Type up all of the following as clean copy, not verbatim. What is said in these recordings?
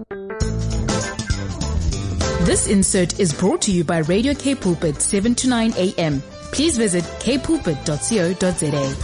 This insert is brought to you by Radio K Pulpit 7 to 9 a.m. Please visit kpulpit.co.za.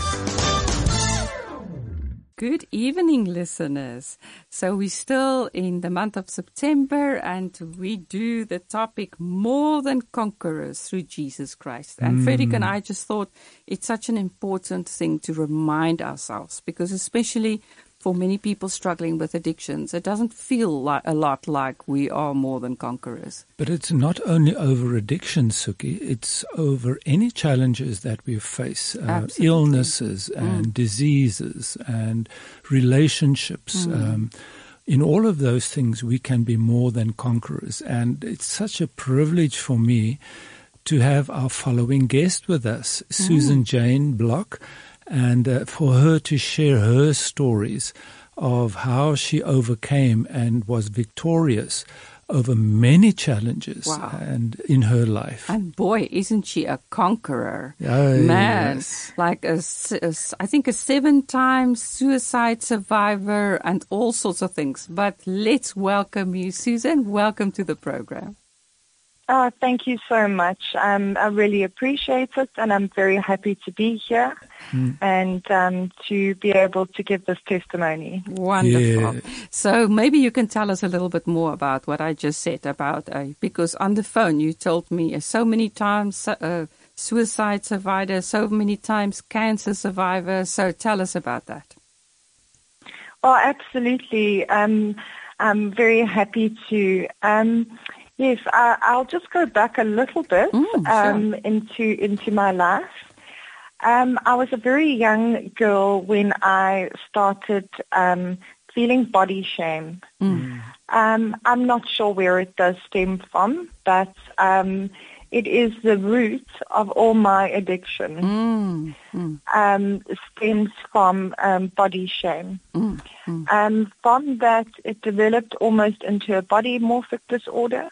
Good evening, listeners. So we're still in the month of September, and we do the topic More Than Conquerors Through Jesus Christ. And Frederick and I just thought it's such an important thing to remind ourselves, because especially for many people struggling with addictions, it doesn't feel a lot like we are more than conquerors. But it's not only over addiction, Suki. It's over any challenges that we face, illnesses and diseases and relationships. In all of those things, we can be more than conquerors. And it's such a privilege for me to have our following guest with us, Susan Jane Block, and for her to share her stories of how she overcame and was victorious over many challenges and in her life. And boy, isn't she a conqueror. Oh, man, yes. Like I think a 7-time suicide survivor and all sorts of things. But let's welcome you, Susan. Welcome to the program. Oh, thank you so much. I really appreciate it, and I'm very happy to be here and to be able to give this testimony. Wonderful. Yeah. So maybe you can tell us a little bit more about what I just said about, because on the phone you told me so many times suicide survivor, so many times cancer survivor. So tell us about that. Oh, absolutely. I'm very happy to. Yes, I'll just go back a little bit into my life. I was a very young girl when I started feeling body shame. I'm not sure where it does stem from, but it is the root of all my addiction. Stems from body shame. From that, it developed almost into a body morphic disorder.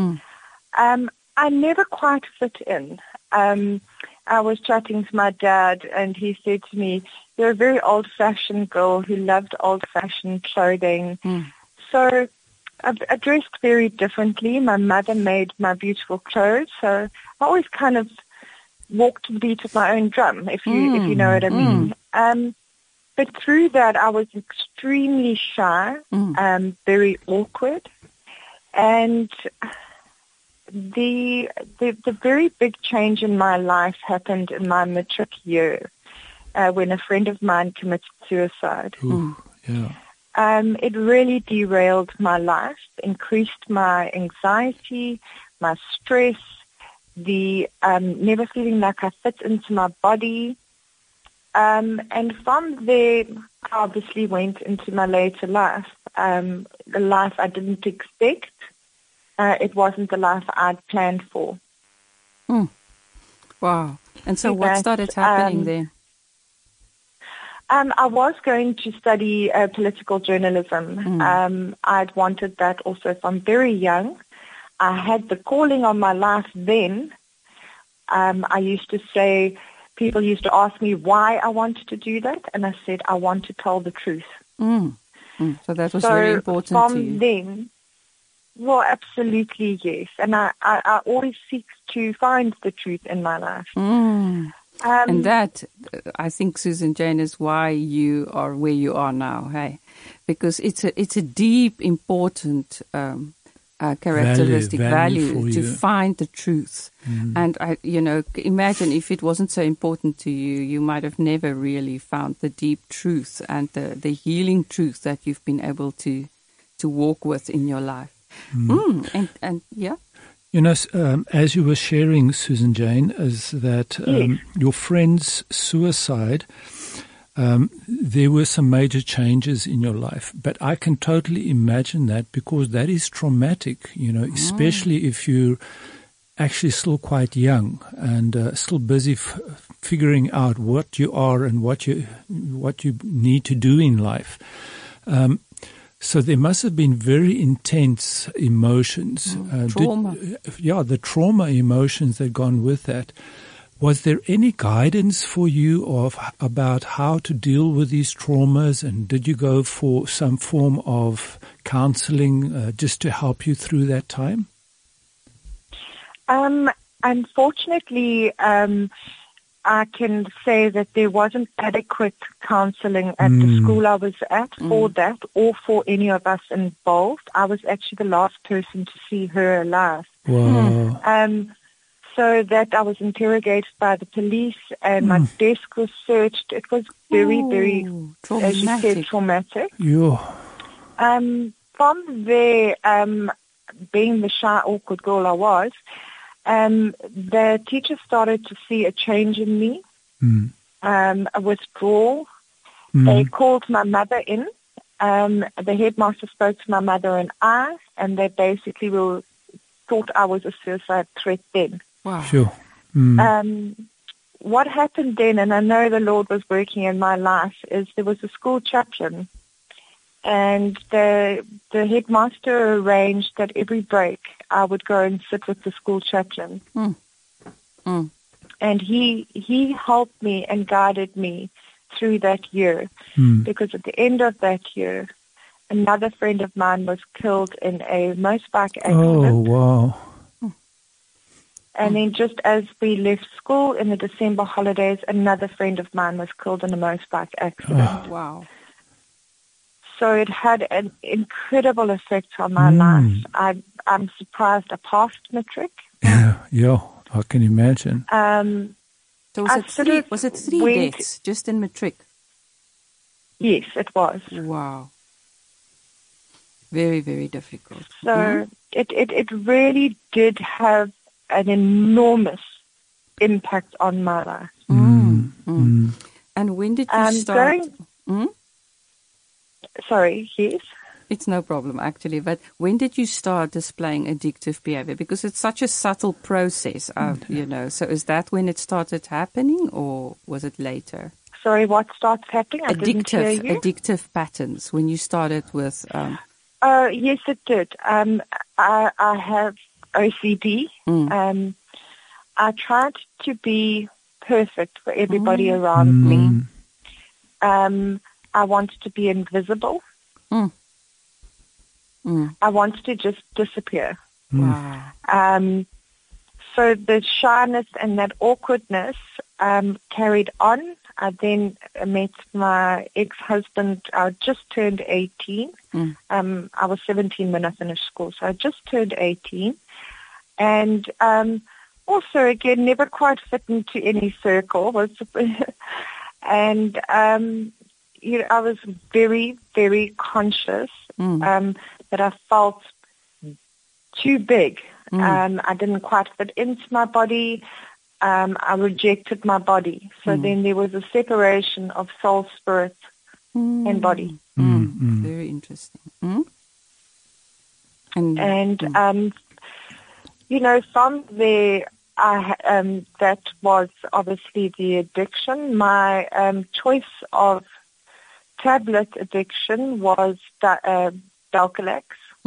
I never quite fit in. I was chatting to my dad, and he said to me, "You're a very old-fashioned girl who loved old-fashioned clothing." So I dressed very differently. My mother made my beautiful clothes, so I always kind of walked to the beat of my own drum, if you know what I mean. But through that, I was extremely shy, very awkward, and the very big change in my life happened in my matric year when a friend of mine committed suicide. It really derailed my life, increased my anxiety, my stress, the never feeling like I fit into my body. And from there, I obviously went into my later life, the life I didn't expect. It wasn't the life I'd planned for. Wow. And so what started happening then? I was going to study political journalism. I'd wanted that also from very young. I had the calling on my life then. I used to say, people used to ask me why I wanted to do that, and I said, I want to tell the truth. So that was very important to you. From then, well, absolutely, yes. And I always seek to find the truth in my life. And that, I think, Susan Jane, is why you are where you are now, hey? Because it's a deep, important characteristic value to find the truth. And, imagine if it wasn't so important to you, you might have never really found the deep truth and the healing truth that you've been able to walk with in your life. And yeah. You know, as you were sharing, Susan Jane, is that your friend's suicide, there were some major changes in your life. But I can totally imagine that, because that is traumatic, especially if you're actually still quite young and still busy figuring out what you are and what you need to do in life. So there must have been very intense emotions. Trauma. The trauma emotions that gone with that. Was there any guidance for you about how to deal with these traumas, and did you go for some form of counseling just to help you through that time? Unfortunately, I can say that there wasn't adequate counseling at the school I was at for that or for any of us involved. I was actually the last person to see her alive. Wow. So that I was interrogated by the police and my desk was searched. It was very, very, traumatic. as you said, traumatic. Yeah. From there, being the shy, awkward girl I was, the teacher started to see a change in me, a withdrawal. They called my mother in. The headmaster spoke to my mother and I, and they basically thought I was a suicide threat then. Wow. Sure. What happened then, and I know the Lord was working in my life, is there was a school chaplain, and the headmaster arranged that every break I would go and sit with the school chaplain. And he helped me and guided me through that year, because at the end of that year, another friend of mine was killed in a motorbike accident. Oh, wow. And then just as we left school in the December holidays, another friend of mine was killed in a motorbike accident. Wow. So it had an incredible effect on my life. I'm surprised I passed matric. Yeah, I can imagine. So was it three deaths just in matric? Yes, it was. Wow. Very, very difficult. So it really did have an enormous impact on my life. And when did you start? Sorry, yes? It's no problem, actually. But when did you start displaying addictive behavior? Because it's such a subtle process, So is that when it started happening, or was it later? Sorry, what starts happening? I didn't hear you. Addictive patterns, when you started with... yes, it did. I have OCD. I tried to be perfect for everybody around me. I wanted to be invisible. I wanted to just disappear. Wow. So the shyness and that awkwardness carried on. I then met my ex-husband. I just turned 18. I was 17 when I finished school, so I just turned 18. And also, again, never quite fit into any circle. And, I was very, very conscious that I felt too big. I didn't quite fit into my body. I rejected my body. So then there was a separation of soul, spirit, and body. Very interesting. And from there, that was obviously the addiction. My choice of tablet addiction was Dalcolax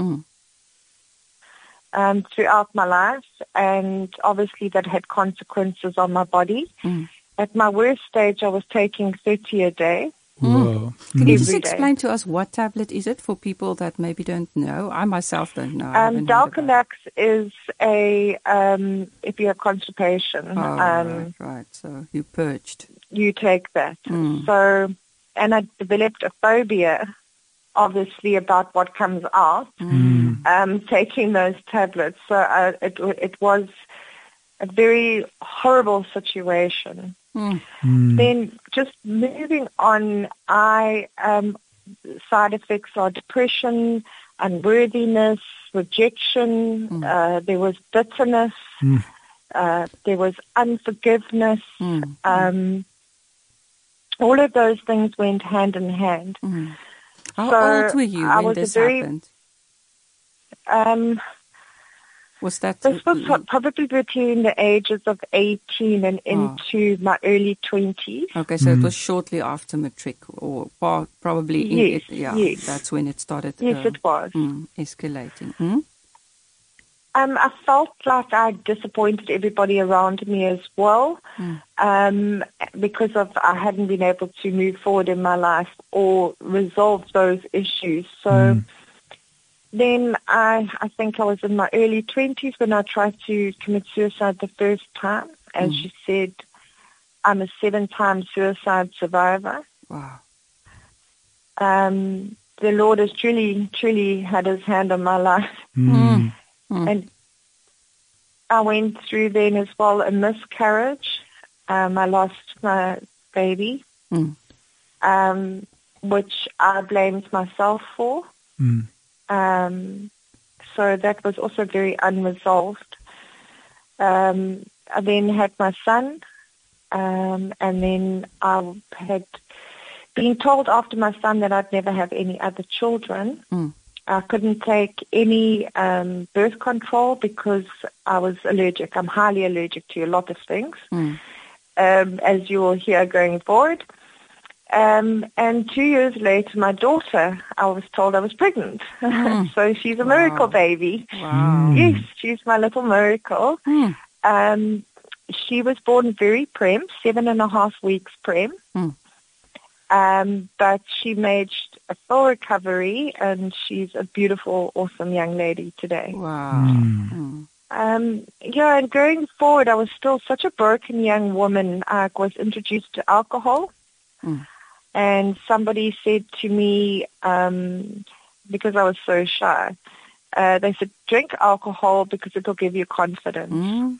throughout my life, and obviously that had consequences on my body. At my worst stage, I was taking 30 a day. Whoa. Can you just explain to us what tablet is it for people that maybe don't know? I myself don't know. Dalcolax is if you have constipation. Right. So you purged. You take that. So, and I developed a phobia, obviously, about what comes out, taking those tablets. So it was a very horrible situation. Then just moving on, side effects are depression, unworthiness, rejection, there was bitterness, there was unforgiveness. All of those things went hand in hand. How old were you when this happened? Was that... This was probably between the ages of 18 and into my early 20s. Okay, so it was shortly after matric, or probably... Yes. That's when it started... Yes, it was. Escalating. I felt like I disappointed everybody around me as well, because I hadn't been able to move forward in my life or resolve those issues. So then I think I was in my early 20s when I tried to commit suicide the first time. As you said, I'm a 7-time suicide survivor. Wow. The Lord has truly had his hand on my life. And I went through then as well a miscarriage. I lost my baby, which I blamed myself for. So that was also very unresolved. I then had my son, and then I had been told after my son that I'd never have any other children. I couldn't take any birth control because I was allergic. I'm highly allergic to a lot of things, as you will hear going forward. And 2 years later, my daughter, I was told I was pregnant. So she's a miracle baby. Wow. Yes, she's my little miracle. She was born very prem, 7.5 weeks prem. But she made a full recovery, and she's a beautiful, awesome young lady today. Wow. And going forward, I was still such a broken young woman. I was introduced to alcohol, and somebody said to me, because I was so shy, they said, drink alcohol because it will give you confidence,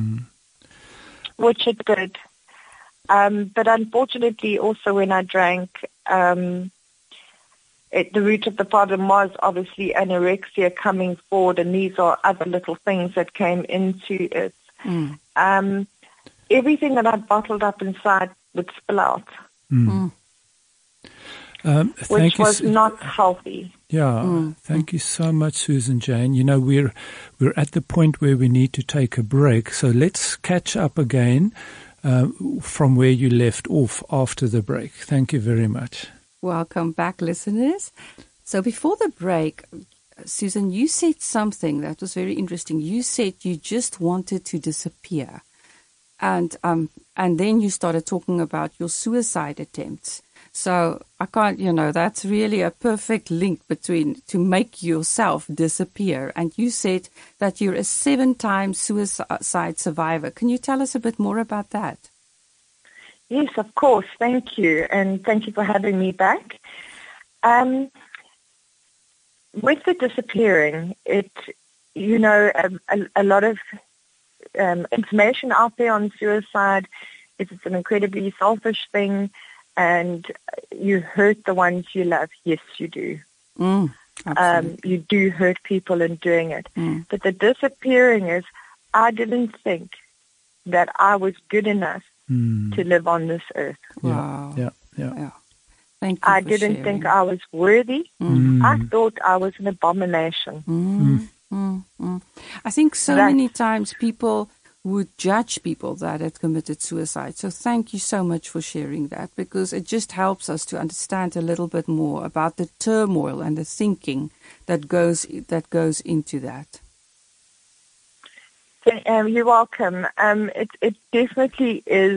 which it did. But unfortunately, also when I drank, the root of the problem was obviously anorexia coming forward, and these are other little things that came into it. Everything that I bottled up inside would spill out, which was not healthy. Yeah, thank you so much, Susan Jane. You know, we're at the point where we need to take a break, so let's catch up again from where you left off after the break. Thank you very much. Welcome back, listeners. So before the break, Susan, you said something that was very interesting. You said you just wanted to disappear. And then you started talking about your suicide attempts. So I can't, that's really a perfect link between to make yourself disappear. And you said that you're a 7-time suicide survivor. Can you tell us a bit more about that? Yes, of course. Thank you. And thank you for having me back. With the disappearing, a lot of information out there on suicide. It's an incredibly selfish thing. And you hurt the ones you love. Yes, you do. You do hurt people in doing it. But the disappearing is, I didn't think that I was good enough to live on this earth. Wow. Yeah. Thank you. I didn't think I was worthy. I thought I was an abomination. I think many times people would judge people that had committed suicide. So thank you so much for sharing that, because it just helps us to understand a little bit more about the turmoil and the thinking that goes into that. You're welcome. It definitely is.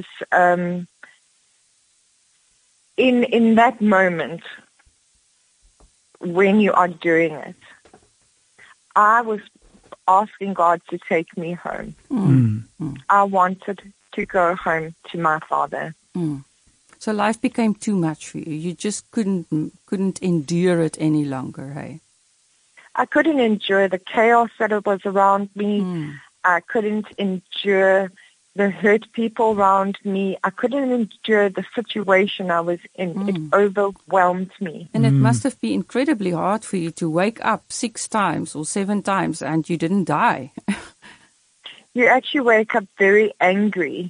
In that moment when you are doing it, I was asking God to take me home. I wanted to go home to my Father. So life became too much for you. You just couldn't endure it any longer, hey? I couldn't endure the chaos that was around me. I couldn't endure the hurt people around me. I couldn't endure the situation I was in. It overwhelmed me. And it must have been incredibly hard for you to wake up 6 times or 7 times and you didn't die. You actually wake up very angry.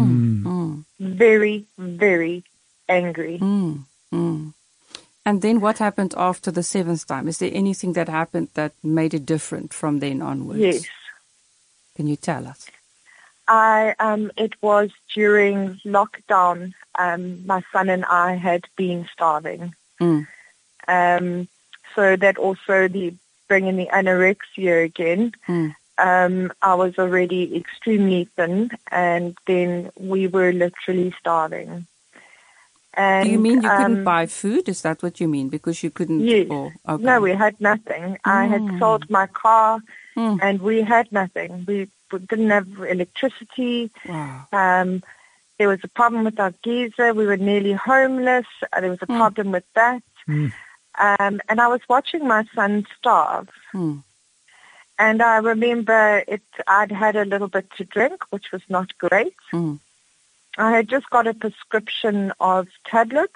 Very, very angry. And then what happened after the 7th time? Is there anything that happened that made it different from then onwards? Yes. Can you tell us? It was during lockdown. My son and I had been starving. So that also bringing the anorexia again. I was already extremely thin, and then we were literally starving. And, do you mean you couldn't buy food? Is that what you mean? Because you couldn't? Yes. Okay. No, we had nothing. I had sold my car, and we had nothing. We didn't have electricity. Wow. There was a problem with our geyser. We were nearly homeless. There was a problem with that. And I was watching my son starve. And I remember I'd had a little bit to drink, which was not great. I had just got a prescription of tablets.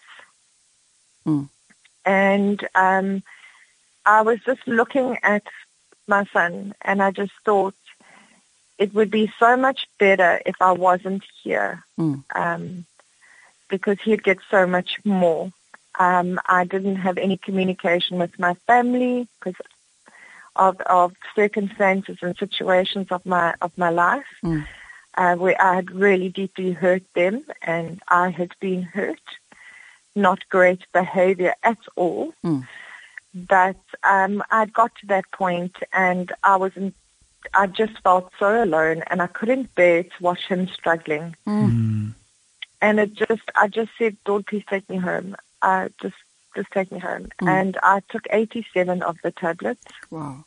And I was just looking at my son, and I just thought it would be so much better if I wasn't here, because he'd get so much more. I didn't have any communication with my family because of circumstances and situations of my life, where I had really deeply hurt them, and I had been hurt. Not great behavior at all. But I'd got to that point, and I just felt so alone, and I couldn't bear to watch him struggling. And I just said, Lord, please take me home. Just take me home. And I took 87 of the tablets. Wow.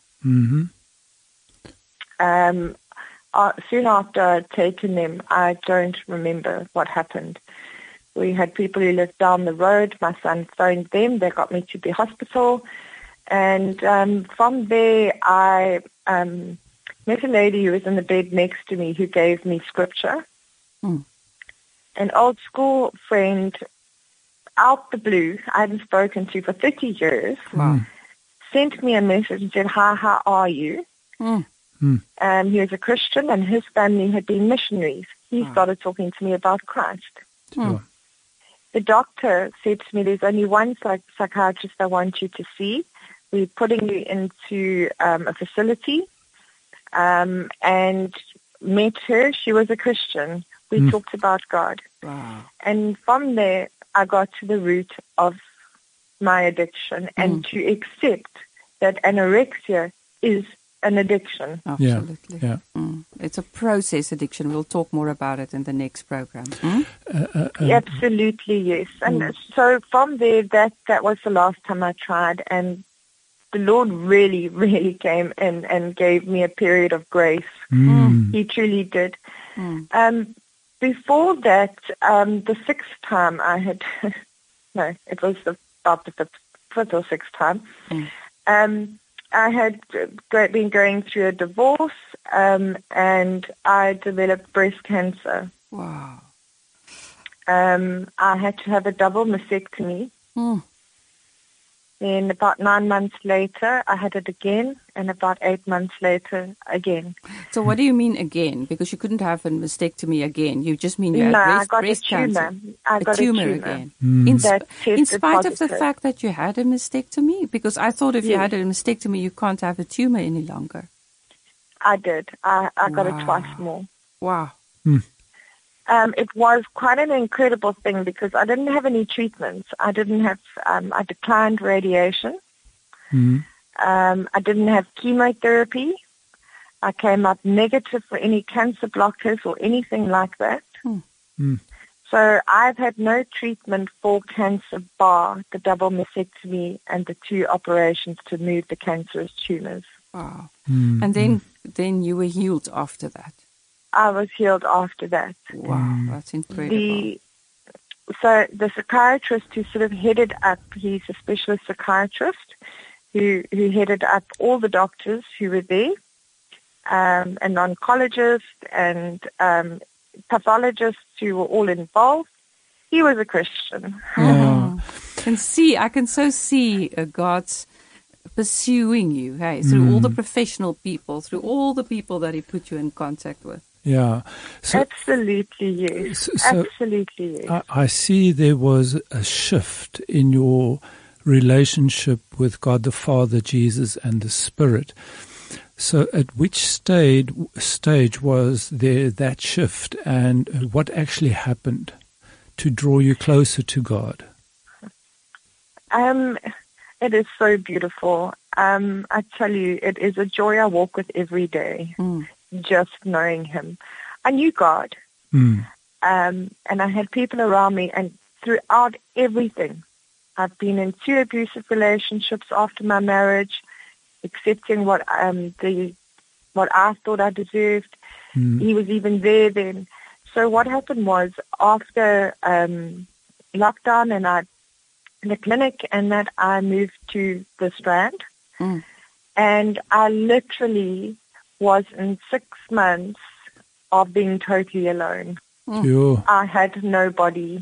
Soon after I'd taken them, I don't remember what happened. We had people who lived down the road. My son phoned them. They got me to the hospital. And from there, I met a lady who was in the bed next to me who gave me scripture. An old school friend, out the blue, I hadn't spoken to for 30 years, sent me a message and said, hi, how are you? He was a Christian, and his family had been missionaries. He started talking to me about Christ. The doctor said to me, there's only one psychiatrist I want you to see. We're putting you into a facility, and met her. She was a Christian. We talked about God. And from there, I got to the root of my addiction and to accept that anorexia is an addiction. Absolutely. Yeah. It's a process addiction. We'll talk more about it in the next program. Absolutely, yes. And so from there, that was the last time I tried, and the Lord really, really came in and gave me a period of grace. He truly did. Before that, the sixth time I had, no, it was about the fifth or sixth time, I had been going through a divorce, and I developed breast cancer. Wow. I had to have a double mastectomy. Then about 9 months later, I had it again, and about 8 months later, again. So what do you mean again? Because you couldn't have a mastectomy again. You just mean you had breast cancer. I got a tumor again. In spite of the fact that you had a mastectomy? Because I thought if you had a mastectomy, you can't have a tumor any longer. I did. I got it twice more. Wow. It was quite an incredible thing because I didn't have any treatments. I didn't have, I declined radiation. I didn't have chemotherapy. I came up negative for any cancer blockers or anything like that. So I've had no treatment for cancer bar the double mastectomy and the 2 operations to move the cancerous tumors. Wow. And then you were healed after that. I was healed after that. Wow, that's incredible. So the psychiatrist who sort of headed up, he's a specialist psychiatrist who headed up all the doctors who were there, an oncologist and pathologists who were all involved. He was a Christian. I can so see God's pursuing you, through all the professional people, through all the people that He put you in contact with. Yeah. So, absolutely, yes. Absolutely, yes. I see there was a shift in your relationship with God the Father, Jesus, and the Spirit. So at which stage was there that shift, and what actually happened to draw you closer to God? It is so beautiful. I tell you, it is a joy I walk with every day, just knowing him. I knew God, and I had people around me, and throughout everything, I've been in 2 abusive relationships after my marriage, accepting what I thought I deserved. He was even there then. So what happened was, after lockdown and in the clinic, and that I moved to the Strand, and I literally was in 6 months of being totally alone. I had nobody.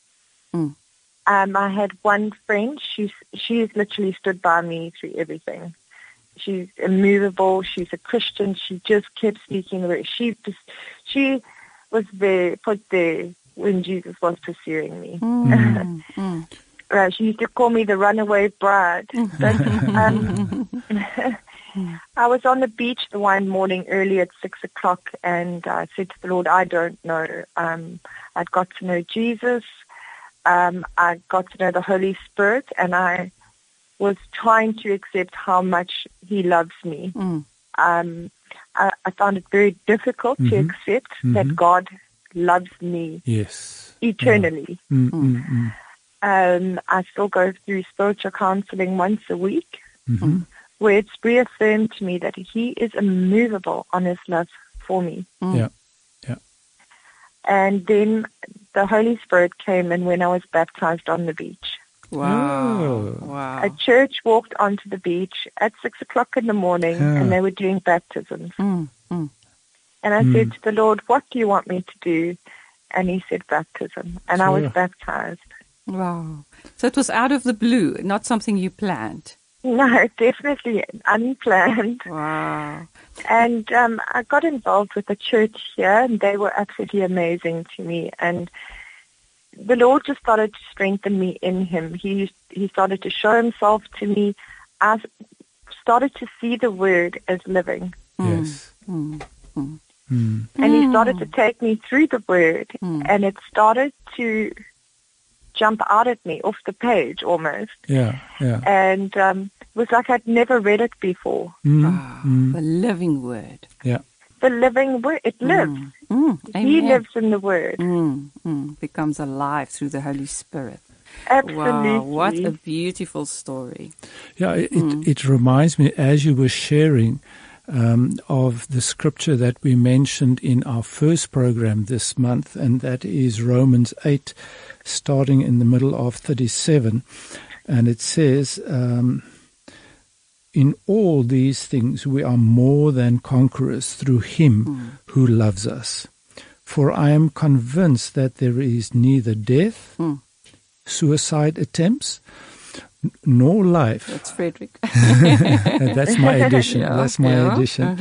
I had one friend. She's literally stood by me through everything. She's immovable. She's a Christian. She just kept speaking the word. She was put there when Jesus was pursuing me. She used to call me the runaway bride. But, I was on the beach the one morning early at 6 o'clock, and I said to the Lord, I don't know. I'd got to know Jesus. I got to know the Holy Spirit, and I was trying to accept how much he loves me. I found it very difficult to accept that God loves me eternally. I still go through spiritual counseling once a week, where it's reaffirmed to me that he is immovable on his love for me. And then the Holy Spirit came in when I was baptized on the beach. Wow. A church walked onto the beach at 6 o'clock in the morning, and they were doing baptisms. And I said to the Lord, what do you want me to do? And he said baptism. And I was baptized. Wow. So it was out of the blue, not something you planned. No, definitely unplanned. Wow. And I got involved with the church here, and they were absolutely amazing to me. And the Lord just started to strengthen me in him. He started to show himself to me. I started to see the word as living. Yes. And he started to take me through the word, and it started to jump out at me off the page almost. And it was like I'd never read it before. The living word. The living word. It lives. He lives in the word. Becomes alive through the Holy Spirit. Absolutely. Wow, what a beautiful story. It reminds me, as you were sharing, of the scripture that we mentioned in our first program this month, and that is Romans 8, starting in the middle of 37. And it says, in all these things we are more than conquerors through him who loves us. For I am convinced that there is neither death, suicide attempts, nor life. That's Frederick. That's my addition. That's my addition.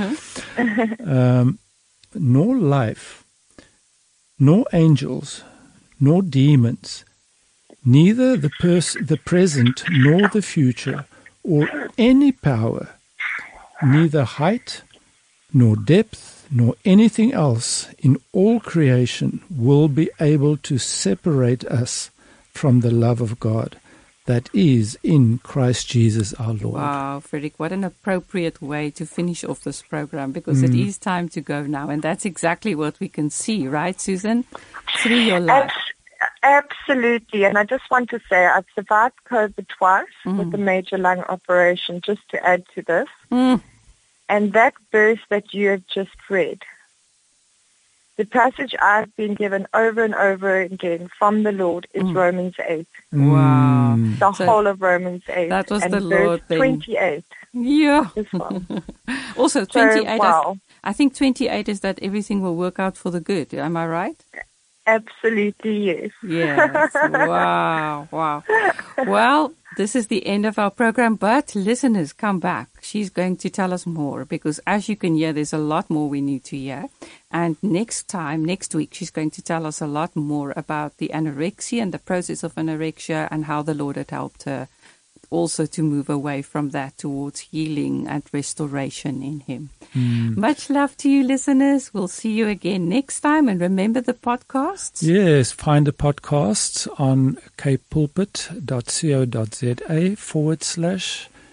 Nor life, nor angels, nor demons, neither the present nor the future, or any power, neither height, nor depth, nor anything else in all creation will be able to separate us from the love of God that is in Christ Jesus our Lord. Wow, Frederick, what an appropriate way to finish off this program, because it is time to go now, and that's exactly what we can see, right, Susan? Through your life. Absolutely, and I just want to say I've survived COVID twice with a major lung operation, just to add to this. And that verse that you have just read, the passage I've been given over and over again from the Lord is Romans 8. Wow. The whole of Romans 8. That was and the Lord thing. 28. Yeah. As well. Also, 28, wow. I think 28 is that everything will work out for the good. Am I right? Absolutely, yes. Yes. Wow. Well, this is the end of our program, but listeners, come back. She's going to tell us more, because as you can hear, there's a lot more we need to hear. And next week, she's going to tell us a lot more about the anorexia and the process of anorexia, and how the Lord had helped her also to move away from that towards healing and restoration in him. Much love to you, listeners. We'll see you again next time. And remember the podcasts? Yes, find the podcasts on kpulpit.co.za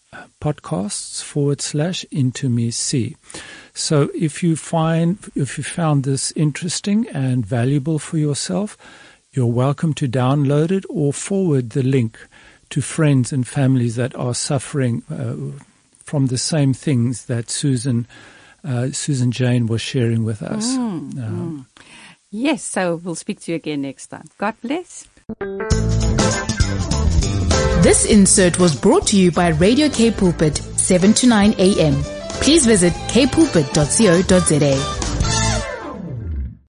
podcasts/IntoMeSee. So if you found this interesting and valuable for yourself, you're welcome to download it or forward the link to friends and families that are suffering from the same things that Susan Jane was sharing with us. Yes, so we'll speak to you again next time. God bless. This insert was brought to you by Radio K Pulpit, 7 to 9 a.m. Please visit kpulpit.co.za.